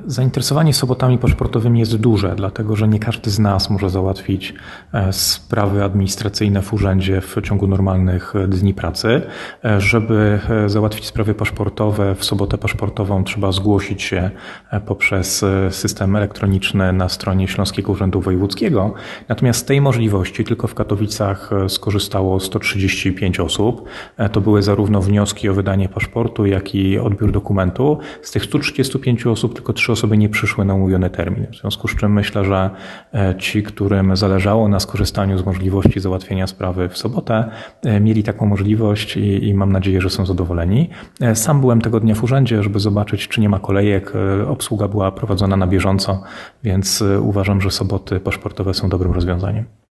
Zainteresowanie sobotami paszportowymi jest duże, dlatego że nie każdy z nas może załatwić sprawy administracyjne w urzędzie w ciągu normalnych dni pracy. Żeby załatwić sprawy paszportowe w sobotę paszportową, trzeba zgłosić się poprzez system elektroniczny na stronie Śląskiego Urzędu Wojewódzkiego. Natomiast z tej możliwości tylko w Katowicach skorzystało 135 osób. To były zarówno wnioski o wydanie paszportu, jak i odbiór dokumentu. Z tych 135 osób tylko 3 osoby nie przyszły na umówiony termin. W związku z czym myślę, że ci, którym zależało na skorzystaniu z możliwości załatwienia sprawy w sobotę, mieli taką możliwość i mam nadzieję, że są zadowoleni. Sam byłem tego dnia w urzędzie, żeby zobaczyć, czy nie ma kolejek. Obsługa była prowadzona na bieżąco, więc uważam, że soboty paszportowe są dobrym rozwiązaniem.